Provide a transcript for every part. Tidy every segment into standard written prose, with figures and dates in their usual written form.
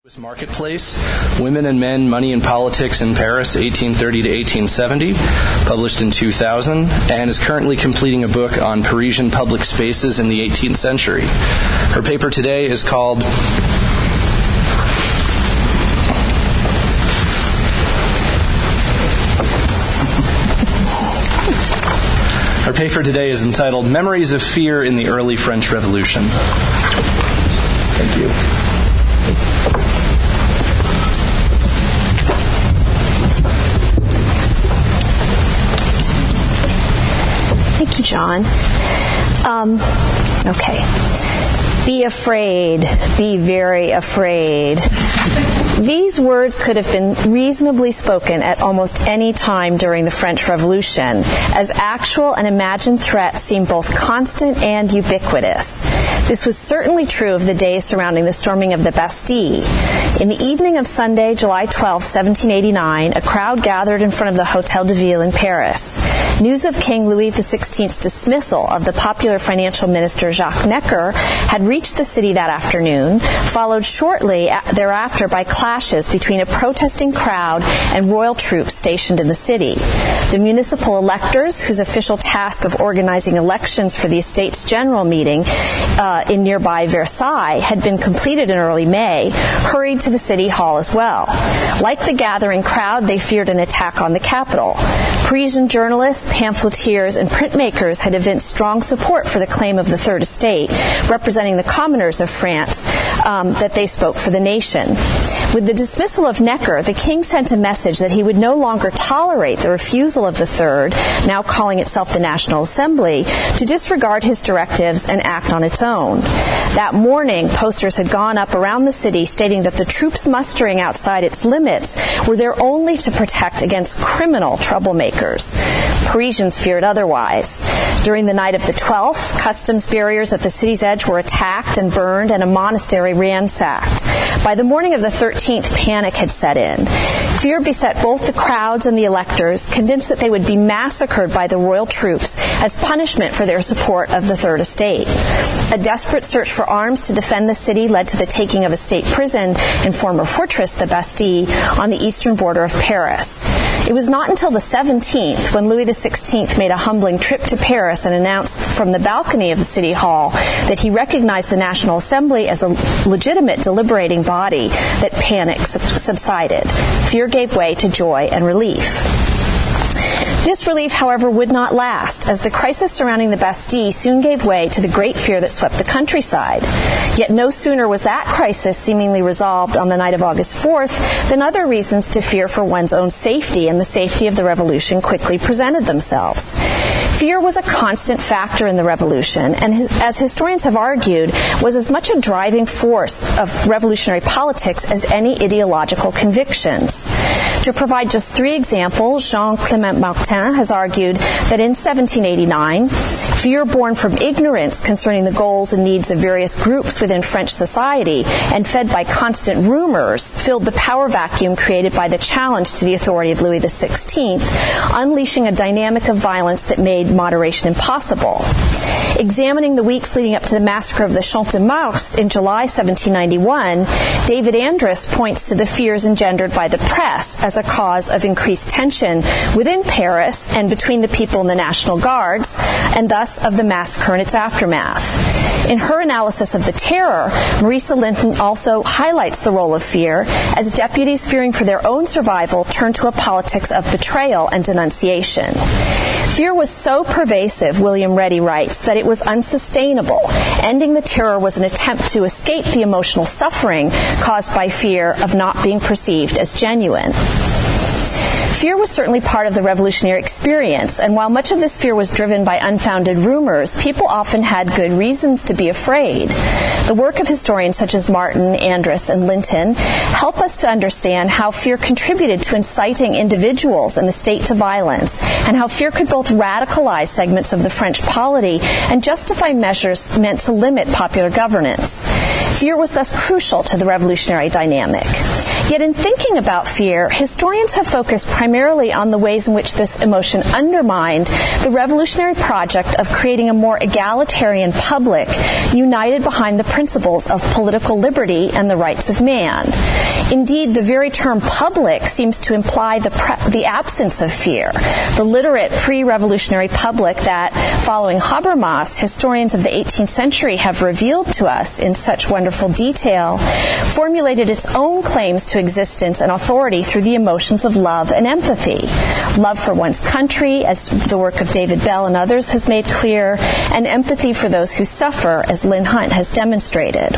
Marketplace, Women and Men, Money and Politics in Paris, 1830 to 1870, published in 2000, and is currently completing a book on Parisian public spaces in the 18th century. Her paper today is called entitled Memories of Fear in the Early French Revolution. Thank you. Thank you, John. Okay. Be afraid. Be very afraid. These words could have been reasonably spoken at almost any time during the French Revolution, as actual and imagined threats seem both constant and ubiquitous. This was certainly true of the days surrounding the storming of the Bastille. In the evening of Sunday, July 12, 1789, a crowd gathered in front of the Hôtel de Ville in Paris. News of King Louis XVI's dismissal of the popular financial minister Jacques Necker had reached the city that afternoon, followed shortly thereafter by clashes between a protesting crowd and royal troops stationed in the city. The municipal electors, whose official task of organizing elections for the Estates General meeting in nearby Versailles had been completed in early May, hurried to the city hall as well. Like the gathering crowd, they feared an attack on the capital. Parisian journalists, pamphleteers, and printmakers had evinced strong support for the claim of the Third Estate, representing the commoners of France, that they spoke for the nation. With the dismissal of Necker, the king sent a message that he would no longer tolerate the refusal of the Third, now calling itself the National Assembly, to disregard his directives and act on its own. That morning, posters had gone up around the city stating that the troops mustering outside its limits were there only to protect against criminal troublemakers. Parisians feared otherwise. During the night of the 12th, customs barriers at the city's edge were attacked and burned, and a monastery ransacked. By the morning of the 13th, panic had set in. Fear beset both the crowds and the electors, convinced that they would be massacred by the royal troops as punishment for their support of the Third Estate. A desperate search for arms to defend the city led to the taking of a state prison and former fortress, the Bastille, on the eastern border of Paris. It was not until the 17th, when Louis XVI made a humbling trip to Paris and announced from the balcony of the city hall that he recognized the National Assembly as a legitimate deliberating body, that panic subsided. Fear gave way to joy and relief. This relief, however, would not last, as the crisis surrounding the Bastille soon gave way to the great fear that swept the countryside. Yet no sooner was that crisis seemingly resolved on the night of August 4th than other reasons to fear for one's own safety and the safety of the revolution quickly presented themselves. Fear was a constant factor in the revolution, and as historians have argued, was as much a driving force of revolutionary politics as any ideological convictions. To provide just three examples, Jean-Clément Martin has argued that in 1789, fear born from ignorance concerning the goals and needs of various groups within French society and fed by constant rumors filled the power vacuum created by the challenge to the authority of Louis XVI, unleashing a dynamic of violence that made moderation impossible. Examining the weeks leading up to the massacre of the Champ de Mars in July 1791, David Andrus points to the fears engendered by the press as a cause of increased tension within Paris and between the people and the National Guards, and thus of the massacre and its aftermath. In her analysis of the terror, Marisa Linton also highlights the role of fear as deputies fearing for their own survival turned to a politics of betrayal and denunciation. Fear was so pervasive, William Reddy writes, that it was unsustainable. Ending the terror was an attempt to escape the emotional suffering caused by fear of not being perceived as genuine. Fear was certainly part of the revolutionary experience, and while much of this fear was driven by unfounded rumors, people often had good reasons to be afraid. The work of historians such as Martin, Andrus, and Linton help us to understand how fear contributed to inciting individuals and the state to violence, and how fear could both radicalize segments of the French polity and justify measures meant to limit popular governance. Fear was thus crucial to the revolutionary dynamic. Yet in thinking about fear, historians have focused primarily primarily on the ways in which this emotion undermined the revolutionary project of creating a more egalitarian public united behind the principles of political liberty and the rights of man. Indeed, the very term public seems to imply the absence of fear. The literate pre-revolutionary public that, following Habermas, historians of the 18th century have revealed to us in such wonderful detail, formulated its own claims to existence and authority through the emotions of love and empathy. Love for one's country, as the work of David Bell and others has made clear, and empathy for those who suffer, as Lynn Hunt has demonstrated.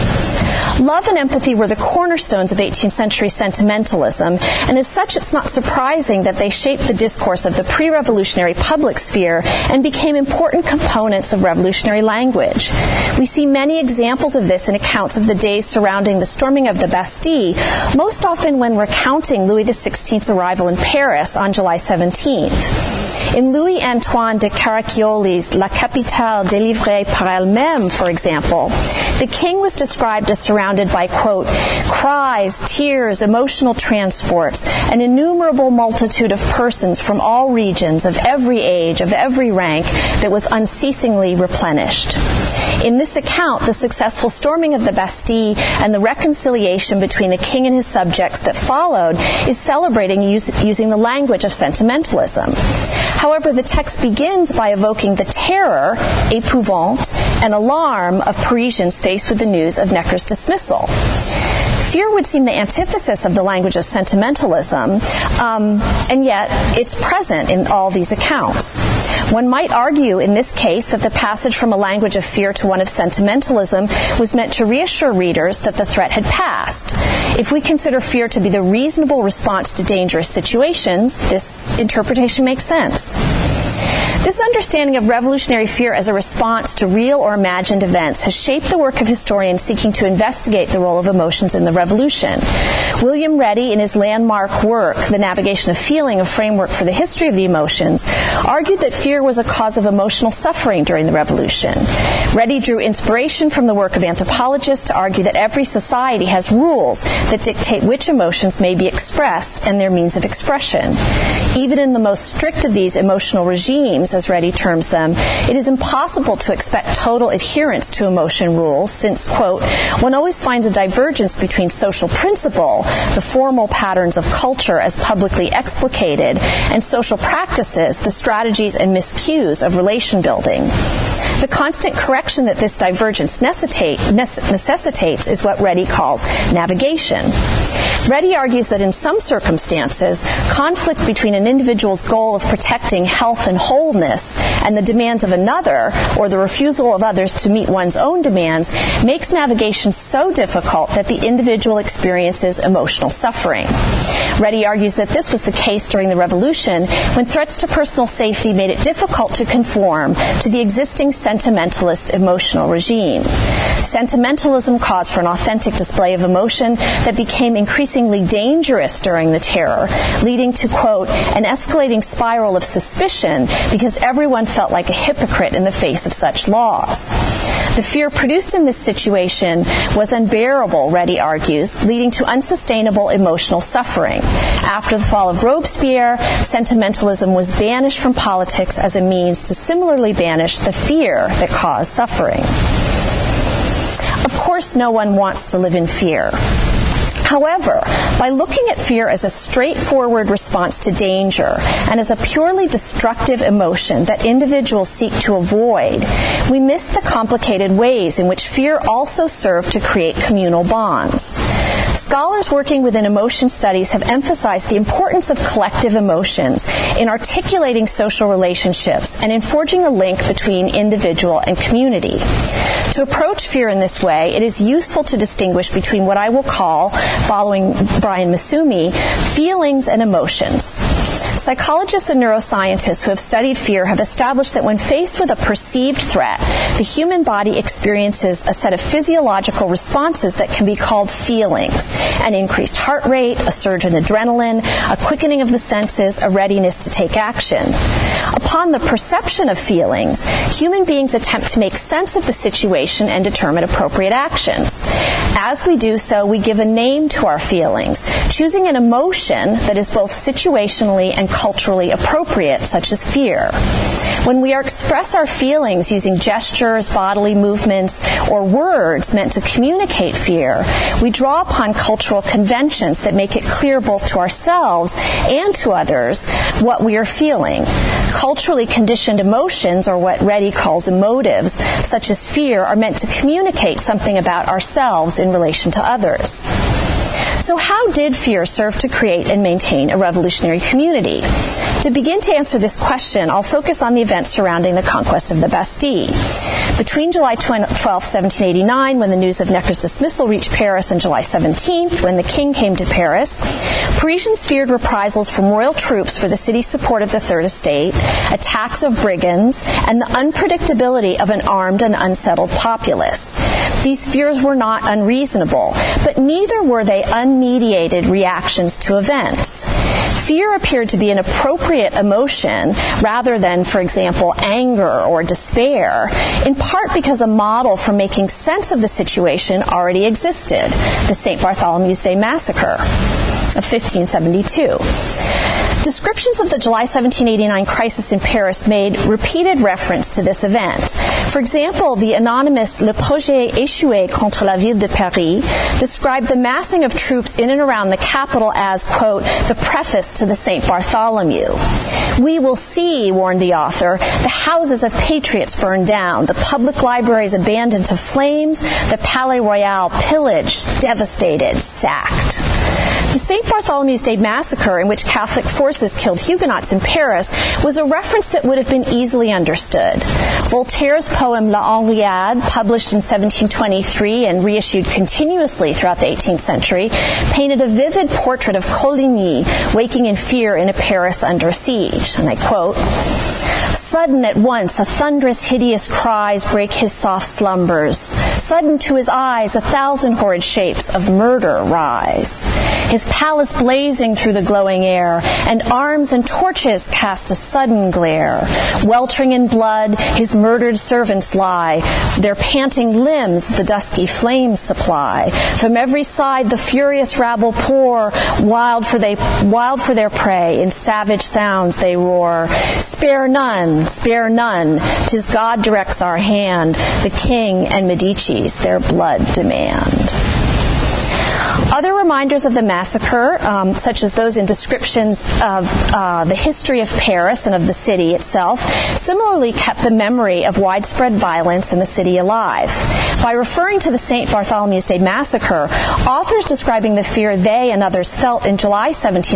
Love and empathy were the cornerstones of 18th century sentimentalism, and as such it's not surprising that they shaped the discourse of the pre-revolutionary public sphere and became important components of revolutionary language. We see many examples of this in accounts of the days surrounding the storming of the Bastille, most often when recounting Louis XVI's arrival in Paris on July 17th. In Louis-Antoine de Caraccioli's La Capitale délivrée par elle-même, for example, the king was described as surrounded by, quote, cries, tears, emotional transports, an innumerable multitude of persons from all regions, of every age, of every rank, that was unceasingly replenished. In this account, the successful storming of the Bastille and the reconciliation between the king and his subjects that followed is celebrating using the language of sentimentalism. However, the text begins by evoking the terror, épouvante, and alarm of Parisians faced with the news of Necker's dismissal. Fear would seem the antithesis of the language of sentimentalism, and yet it's present in all these accounts. One might argue in this case that the passage from a language of fear to one of sentimentalism was meant to reassure readers that the threat had passed. If we consider fear to be the reasonable response to dangerous situations, this interpretation makes sense. This understanding of revolutionary fear as a response to real or imagined events has shaped the work of historians seeking to investigate the role of emotions in the revolution. William Reddy, in his landmark work, The Navigation of Feeling, a framework for the history of the emotions, argued that fear was a cause of emotional suffering during the revolution. Reddy drew inspiration from the work of anthropologists to argue that every society has rules that dictate which emotions may be expressed and their means of expression. Even in the most strict of these emotional regimes, as Reddy terms them, it is impossible to expect total adherence to emotion rules since, quote, one always finds a divergence between social principle, the formal patterns of culture as publicly explicated, and social practices, the strategies and miscues of relation building. The constant correction that this divergence necessitates is what Reddy calls navigation. Reddy argues that in some circumstances, conflict between an individual's goal of protecting health and wholeness and the demands of another, or the refusal of others to meet one's own demands, makes navigation so difficult that the individual experiences emotional suffering. Reddy argues that this was the case during the Revolution, when threats to personal safety made it difficult to conform to the existing sentimentalist emotional regime. Sentimentalism caused for an authentic display of emotion that became increasingly dangerous during the terror, leading to, quote, an escalating spiral of suspicion because everyone felt like a hypocrite in the face of such laws. The fear produced in this situation was unbearable, Reddy argues, leading to unsustainable emotional suffering. After the fall of Robespierre, sentimentalism was banished from politics as a means to similarly banish the fear that caused suffering. Of course, no one wants to live in fear. However, by looking at fear as a straightforward response to danger and as a purely destructive emotion that individuals seek to avoid, we miss the complicated ways in which fear also served to create communal bonds. Scholars working within emotion studies have emphasized the importance of collective emotions in articulating social relationships and in forging a link between individual and community. To approach fear in this way, it is useful to distinguish between what I will call, following Brian Masumi, feelings and emotions. Psychologists and neuroscientists who have studied fear have established that when faced with a perceived threat, the human body experiences a set of physiological responses that can be called feelings: an increased heart rate, a surge in adrenaline, a quickening of the senses, a readiness to take action. Upon the perception of feelings, human beings attempt to make sense of the situation and determine appropriate actions. As we do so, we give a name name to our feelings, choosing an emotion that is both situationally and culturally appropriate, such as fear. When we express our feelings using gestures, bodily movements, or words meant to communicate fear, we draw upon cultural conventions that make it clear both to ourselves and to others what we are feeling. Culturally conditioned emotions, or what Reddy calls emotives, such as fear, are meant to communicate something about ourselves in relation to others. So how did fear serve to create and maintain a revolutionary community? To begin to answer this question, I'll focus on the events surrounding the conquest of the Bastille. Between July 12, 1789, when the news of Necker's dismissal reached Paris, and July 17th, when the king came to Paris, Parisians feared reprisals from royal troops for the city's support of the Third Estate, attacks of brigands, and the unpredictability of an armed and unsettled populace. These fears were not unreasonable, but neither were they unmediated reactions to events. Fear appeared to be an appropriate emotion rather than, for example, anger or despair, in part because a model for making sense of the situation already existed, the St. Bartholomew's Day Massacre of 1572. Descriptions of the July 1789 crisis in Paris made repeated reference to this event. For example, the anonymous Le Projet échoué contre la ville de Paris described the massing of troops in and around the capital as, quote, the preface to the St. Bartholomew. We will see, warned the author, the houses of patriots burned down, the public libraries abandoned to flames, the Palais Royal pillaged, devastated, sacked. The St. Bartholomew's Day Massacre, in which Catholic forces killed Huguenots in Paris, was a reference that would have been easily understood. Voltaire's poem La Henriade, published in 1723 and reissued continuously throughout the 18th century, painted a vivid portrait of Coligny waking in fear in a Paris under siege. And I quote, "Sudden at once a thunderous hideous cries break his soft slumbers. Sudden to his eyes 1,000 horrid shapes of murder rise. His palace blazing through the glowing air, and arms and torches cast a sudden glare. Weltering in blood, his murdered servants lie. Their panting limbs the dusky flames supply. From every side the furious rabble pour, wild for their prey, in savage sounds they roar. Spare none, 'tis God directs our hand, the king and Medicis their blood demand." Other reminders of the massacre, such as those in descriptions of the history of Paris and of the city itself, similarly kept the memory of widespread violence in the city alive. By referring to the St. Bartholomew's Day Massacre, authors describing the fear they and others felt in July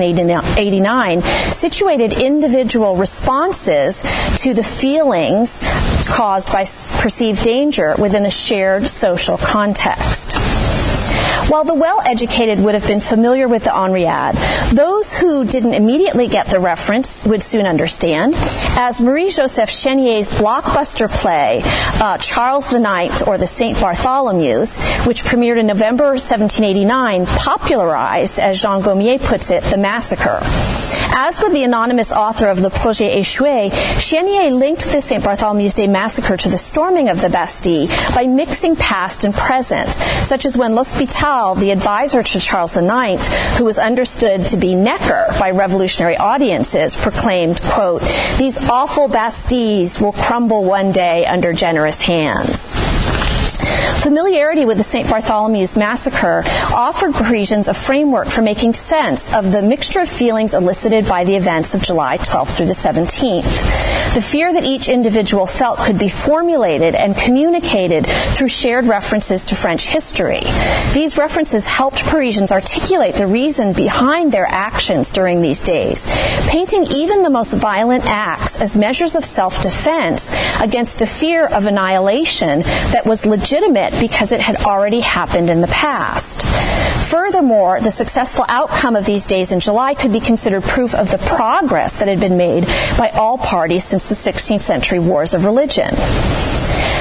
1789 situated individual responses to the feelings caused by perceived danger within a shared social context. While the well-educated would have been familiar with the Henriade, those who didn't immediately get the reference would soon understand, as Marie-Joseph Chénier's blockbuster play, Charles IX, or the St. Bartholomew's, which premiered in November 1789, popularized, as Jean Gommier puts it, the massacre. As with the anonymous author of Le Projet échoué, Chénier linked the St. Bartholomew's Day Massacre to the storming of the Bastille by mixing past and present, such as when L'Hospital, the advisor to Charles IX, who was understood to be Necker by revolutionary audiences, proclaimed, quote, "These awful Bastilles will crumble one day under generous hands." Familiarity with the St. Bartholomew's Massacre offered Parisians a framework for making sense of the mixture of feelings elicited by the events of July 12th through the 17th. The fear that each individual felt could be formulated and communicated through shared references to French history. These references helped Parisians articulate the reason behind their actions during these days, painting even the most violent acts as measures of self-defense against a fear of annihilation that was legitimate because it had already happened in the past. Furthermore, the successful outcome of these days in July could be considered proof of the progress that had been made by all parties since the 16th century wars of religion.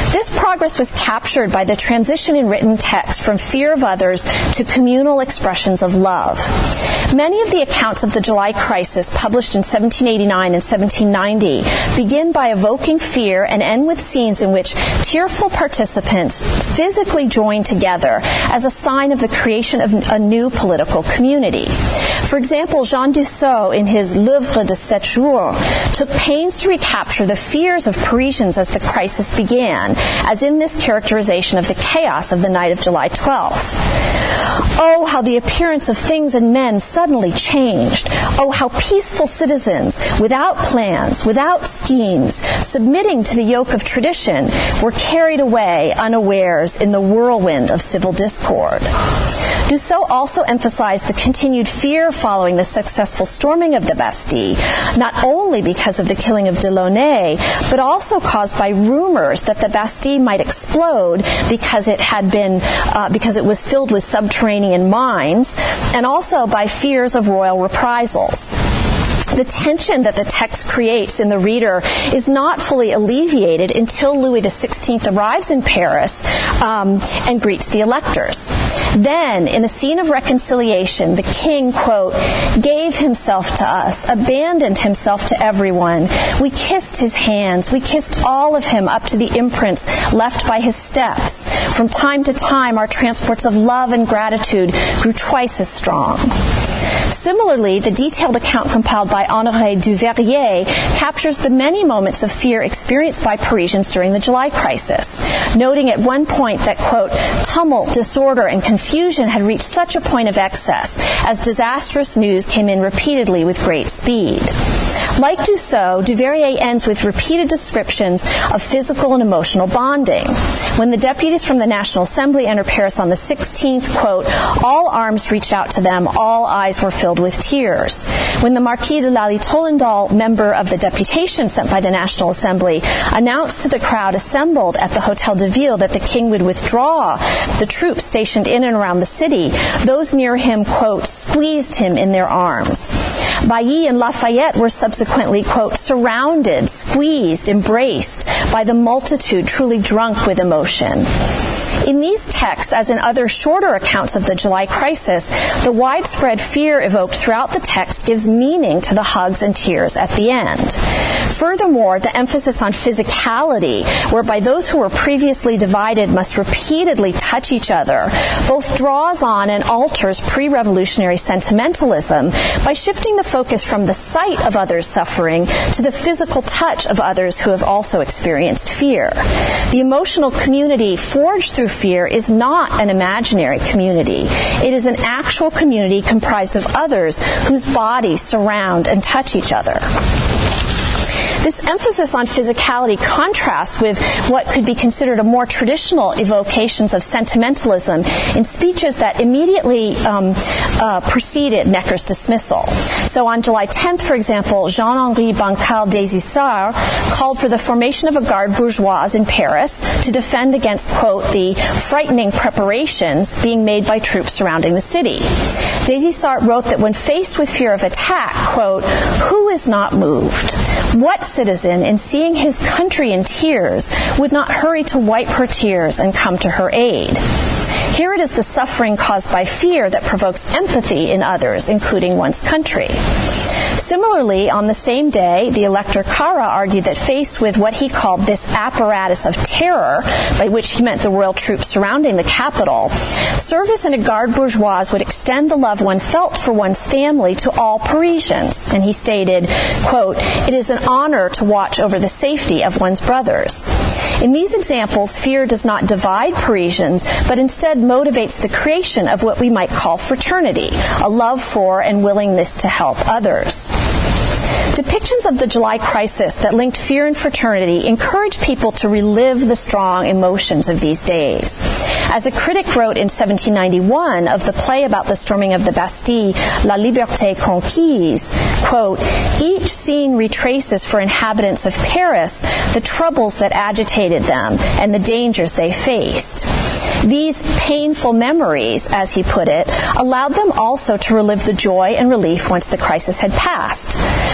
This progress was captured by the transition in written text from fear of others to communal expressions of love. Many of the accounts of the July crisis published in 1789 and 1790 begin by evoking fear and end with scenes in which tearful participants physically join together as a sign of the creation of a new political community. For example, Jean Dussault, in his L'Œuvre de 7 jours, took pains to recapture the fears of Parisians as the crisis began, as in this characterization of the chaos of the night of July 12th. Oh, how the appearance of things and men suddenly changed. Oh, how peaceful citizens, without plans, without schemes, submitting to the yoke of tradition, were carried away unawares in the whirlwind of civil discord. Dussault also emphasized the continued fear following the successful storming of the Bastille, not only because of the killing of Delaunay, but also caused by rumors that the Bastille might explode because it was filled with subterranean mines, and also by fears of royal reprisals. The tension that the text creates in the reader is not fully alleviated until Louis XVI arrives in Paris and greets the electors. Then, in a scene of reconciliation, the king, quote, gave himself to us, abandoned himself to everyone. We kissed his hands. We kissed all of him up to the imprints left by his steps. From time to time, our transports of love and gratitude grew twice as strong. Similarly, the detailed account compiled by Honoré Duveyrier captures the many moments of fear experienced by Parisians during the July crisis, noting at one point that, quote, tumult, disorder, and confusion had reached such a point of excess as disastrous news came in repeatedly with great speed. Like Dussault, Duveyrier ends with repeated descriptions of physical and emotional bonding. When the deputies from the National Assembly entered Paris on the 16th, quote, all arms reached out to them, all eyes were filled with tears. When the Marquis de Lally-Tollendal, member of the deputation sent by the National Assembly, announced to the crowd assembled at the Hôtel de Ville that the king would withdraw the troops stationed in and around the city, those near him, quote, squeezed him in their arms. Bailly and Lafayette were subsequently, quote, surrounded, squeezed, embraced by the multitude truly drunk with emotion. In these texts, as in other shorter accounts of the July crisis, the widespread fear evoked throughout the text gives meaning to the hugs and tears at the end. Furthermore, the emphasis on physicality, whereby those who were previously divided must repeatedly touch each other, both draws on and alters pre-revolutionary sentimentalism by shifting the focus from the sight of others' suffering to the physical touch of others who have also experienced fear. The emotional community forged through fear is not an imaginary community. It is an actual community comprised of others whose bodies surround and touch each other. This emphasis on physicality contrasts with what could be considered a more traditional evocations of sentimentalism in speeches that immediately preceded Necker's dismissal. So on July 10th, for example, Jean-Henri Bancal des Essarts called for the formation of a garde bourgeoise in Paris to defend against, quote, the frightening preparations being made by troops surrounding the city. Des Essarts wrote that when faced with fear of attack, quote, who is not moved? What citizen, in seeing his country in tears, would not hurry to wipe her tears and come to her aid? Here it is the suffering caused by fear that provokes empathy in others, including one's country. Similarly, on the same day, the Elector Cara argued that faced with what he called this apparatus of terror, by which he meant the royal troops surrounding the capital, service in a garde bourgeoise would extend the love one felt for one's family to all Parisians. And he stated, quote, it is an honor to watch over the safety of one's brothers. In these examples, fear does not divide Parisians, but instead motivates the creation of what we might call fraternity, a love for and willingness to help others. Depictions of the July crisis that linked fear and fraternity encourage people to relive the strong emotions of these days. As a critic wrote in 1791 of the play about the storming of the Bastille, La Liberté Conquise, quote, each scene retraces for inhabitants of Paris the troubles that agitated them and the dangers they faced. These painful memories, as he put it, allowed them also to relive the joy and relief once the crisis had passed.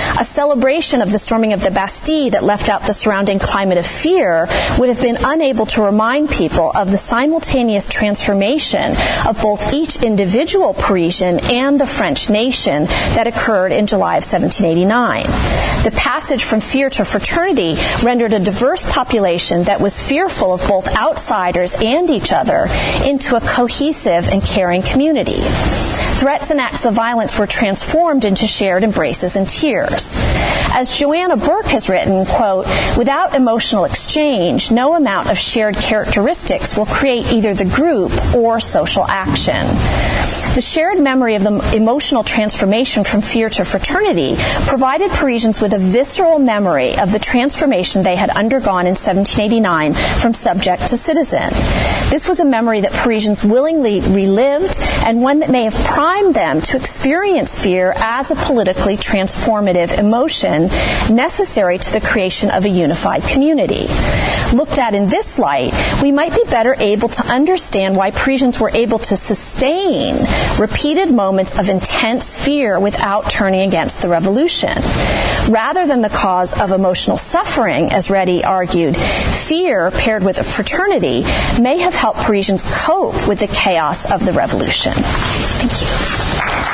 A celebration of the storming of the Bastille that left out the surrounding climate of fear would have been unable to remind people of the simultaneous transformation of both each individual Parisian and the French nation that occurred in July of 1789. The passage from fear to fraternity rendered a diverse population that was fearful of both outsiders and each other into a cohesive and caring community. Threats and acts of violence were transformed into shared embraces and tears. As Joanna Burke has written, quote, "Without emotional exchange, no amount of shared characteristics will create either the group or social action." The shared memory of the emotional transformation from fear to fraternity provided Parisians with a visceral memory of the transformation they had undergone in 1789 from subject to citizen. This was a memory that Parisians willingly relived and one that may have primed them to experience fear as a politically transformative emotion necessary to the creation of a unified community. Looked at in this light, we might be better able to understand why Parisians were able to sustain repeated moments of intense fear without turning against the revolution. Rather than the cause of emotional suffering, as Reddy argued, fear paired with a fraternity may have helped Parisians cope with the chaos of the revolution. Thank you.